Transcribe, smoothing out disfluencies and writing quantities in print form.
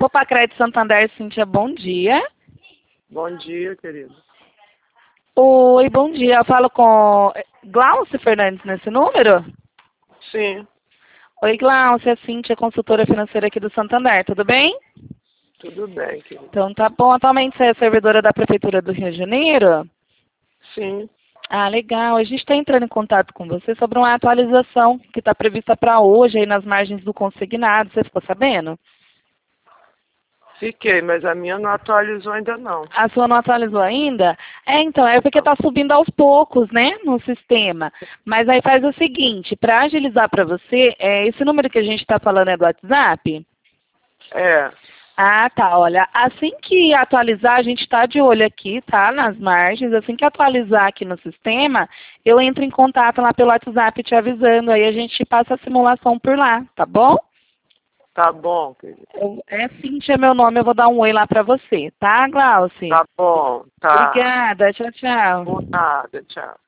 Grupo Pacred Santander, Cíntia, bom dia. Bom dia, querido. Oi, bom dia. Eu falo com Glaucia Fernandes nesse número? Sim, Oi, Glaucia, Cíntia, consultora financeira aqui do Santander, tudo bem? tudo bem, querido. Então tá bom. Atualmente você é servidora da Prefeitura do Rio de Janeiro? Sim, Ah, legal. A gente está entrando em contato com você sobre uma atualização que está prevista para hoje aí nas margens do consignado. Você ficou sabendo? fiquei, mas a minha não atualizou ainda não. A sua não atualizou ainda? Então, é porque está subindo aos poucos, né, no sistema. Mas aí faz o seguinte, para agilizar para você, esse número que a gente está falando é do WhatsApp? É, Ah, tá, olha, assim que atualizar, a gente está de olho aqui, tá, nas margens, assim que atualizar aqui no sistema, eu entro em contato lá pelo WhatsApp te avisando, aí a gente passa a simulação por lá, tá bom? tá bom, querido. Cíntia, meu nome, eu vou dar um oi lá para você, tá, Glauci? Tá bom, tá. Obrigada, tchau, tchau. Por nada, tchau.